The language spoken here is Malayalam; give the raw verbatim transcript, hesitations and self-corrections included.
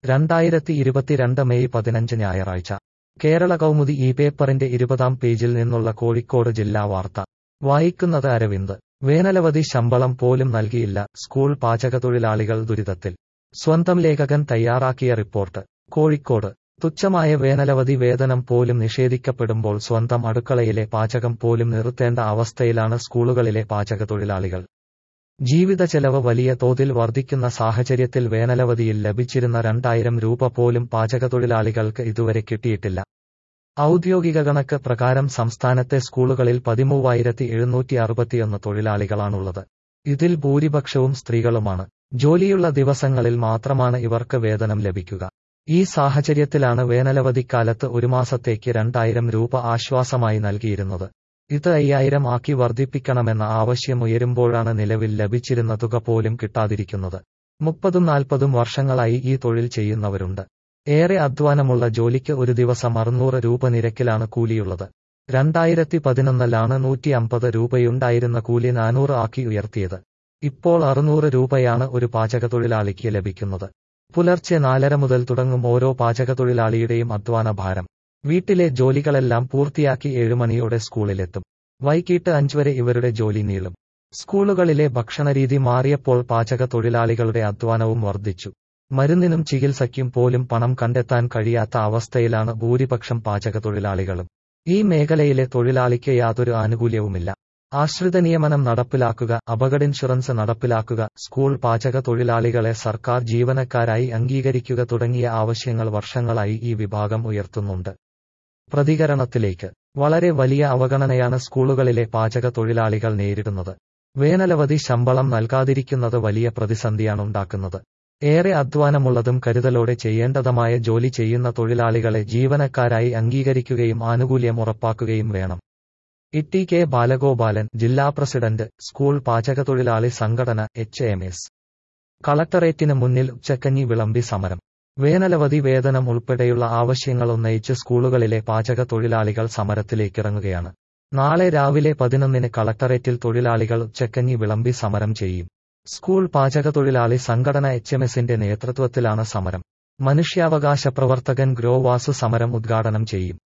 രണ്ടായിരത്തി ഇരുപത്തിരണ്ട് മെയ് പതിനഞ്ച് ഞായറാഴ്ച കേരള കൗമുദി ഈ പേപ്പറിന്റെ ഇരുപതാം പേജിൽ നിന്നുള്ള കോഴിക്കോട് ജില്ലാ വാർത്ത വായിക്കുന്നത് അരവിന്ദ്. വേനലവധി ശമ്പളം പോലും നൽകിയില്ല, സ്കൂൾ പാചകത്തൊഴിലാളികൾ ദുരിതത്തിൽ. സ്വന്തം ലേഖകൻ തയ്യാറാക്കിയ റിപ്പോർട്ട്. കോഴിക്കോട്. തുച്ഛമായ വേനലവധി വേതനം പോലും നിഷേധിക്കപ്പെടുമ്പോൾ സ്വന്തം അടുക്കളയിലെ പാചകം പോലും നിർത്തേണ്ട അവസ്ഥയിലാണ് സ്കൂളുകളിലെ പാചകത്തൊഴിലാളികൾ. ജീവിത ചെലവ് വലിയ തോതിൽ വർദ്ധിക്കുന്ന സാഹചര്യത്തിൽ വേനലവധിയിൽ ലഭിച്ചിരുന്ന രണ്ടായിരം രൂപ പോലും പാചകത്തൊഴിലാളികൾക്ക് ഇതുവരെ കിട്ടിയിട്ടില്ല. ഔദ്യോഗിക കണക്ക് പ്രകാരം സംസ്ഥാനത്തെ സ്കൂളുകളിൽ പതിമൂവായിരത്തി എഴുന്നൂറ്റി അറുപത്തിയൊന്ന് തൊഴിലാളികളാണുള്ളത്. ഇതിൽ ഭൂരിപക്ഷവും സ്ത്രീകളുമാണ്. ജോലിയുള്ള ദിവസങ്ങളിൽ മാത്രമാണ് ഇവർക്ക് വേതനം ലഭിക്കുക. ഈ സാഹചര്യത്തിലാണ് വേനലവധിക്കാലത്ത് ഒരു മാസത്തേക്ക് രണ്ടായിരം രൂപ ആശ്വാസമായി നൽകിയിരുന്നത്. ഇത് അയ്യായിരം ആക്കി വർദ്ധിപ്പിക്കണമെന്ന ആവശ്യം ഉയരുമ്പോഴാണ് നിലവിൽ ലഭിച്ചിരുന്ന തുക പോലും കിട്ടാതിരിക്കുന്നത്. മുപ്പതും നാൽപ്പതും വർഷങ്ങളായി ഈ തൊഴിൽ ചെയ്യുന്നവരുണ്ട്. ഏറെ അധ്വാനമുള്ള ജോലിക്ക് ഒരു ദിവസം അറുന്നൂറ് രൂപ നിരക്കിലാണ് കൂലിയുള്ളത്. രണ്ടായിരത്തി പതിനൊന്നിലാണ് നൂറ്റി അമ്പത് രൂപയുണ്ടായിരുന്ന കൂലി നാനൂറ് ആക്കി ഉയർത്തിയത്. ഇപ്പോൾ അറുന്നൂറ് രൂപയാണ് ഒരു പാചകത്തൊഴിലാളിക്ക് ലഭിക്കുന്നത്. പുലർച്ചെ നാലര മുതൽ തുടങ്ങും ഓരോ പാചകത്തൊഴിലാളിയുടെയും അധ്വാന ഭാരം. വീട്ടിലെ ജോലികളെല്ലാം പൂർത്തിയാക്കി ഏഴുമണിയോടെ സ്കൂളിലെത്തും. വൈകിട്ട് അഞ്ചുവരെ ഇവരുടെ ജോലി നീളും. സ്കൂളുകളിലെ ഭക്ഷണരീതി മാറിയപ്പോൾ പാചകത്തൊഴിലാളികളുടെ അധ്വാനവും വർദ്ധിച്ചു. മരുന്നിനും ചികിത്സയ്ക്കും പോലും പണം കണ്ടെത്താൻ കഴിയാത്ത അവസ്ഥയിലാണ് ഭൂരിപക്ഷം പാചകത്തൊഴിലാളികളും. ഈ മേഖലയിലെ തൊഴിലാളിക്ക് യാതൊരു ആനുകൂല്യവുമില്ല. ആശ്രിത നിയമനം നടപ്പിലാക്കുക, അപകട ഇൻഷുറൻസ് നടപ്പിലാക്കുക, സ്കൂൾ പാചക തൊഴിലാളികളെ സർക്കാർ ജീവനക്കാരായി അംഗീകരിക്കുക തുടങ്ങിയ ആവശ്യങ്ങൾ വർഷങ്ങളായി ഈ വിഭാഗം ഉയർത്തുന്നുണ്ട്. പ്രതികരണത്തിലേക്ക്. വളരെ വലിയ അവഗണനയാണ് സ്കൂളുകളിലെ പാചക തൊഴിലാളികൾ നേരിടുന്നത്. വേനലവധി ശമ്പളം നൽകാതിരിക്കുന്നത് വലിയ പ്രതിസന്ധിയാണുണ്ടാക്കുന്നത്. ഏറെ അധ്വാനമുള്ളതും കരുതലോടെ ചെയ്യേണ്ടതുമായ ജോലി ചെയ്യുന്ന തൊഴിലാളികളെ ജീവനക്കാരായി അംഗീകരിക്കുകയും ആനുകൂല്യം ഉറപ്പാക്കുകയും വേണം. ഇ കെ ബാലഗോപാലൻ, ജില്ലാ പ്രസിഡന്റ്, സ്കൂൾ പാചകത്തൊഴിലാളി സംഘടന എച്ച് എം എസ്. കളക്ടറേറ്റിന് മുന്നിൽ ഉച്ചക്കഞ്ഞി വിളമ്പി സമരം. വേനലവധി വേതനം ഉൾപ്പെടെയുള്ള ആവശ്യങ്ങൾ ഉന്നയിച്ച് സ്കൂളുകളിലെ പാചക തൊഴിലാളികൾ സമരത്തിലേക്കിറങ്ങുകയാണ്. നാളെ രാവിലെ പതിനൊന്നിന് കളക്ടറേറ്റിൽ തൊഴിലാളികൾ ഉച്ചക്കഞ്ഞി വിളമ്പി സമരം ചെയ്യും. സ്കൂൾ പാചകത്തൊഴിലാളി സംഘടന എച്ച് എം എസിന്റെ നേതൃത്വത്തിലാണ് സമരം. മനുഷ്യാവകാശ പ്രവർത്തകൻ ഗ്രോ വാസു സമരം ഉദ്ഘാടനം ചെയ്യും.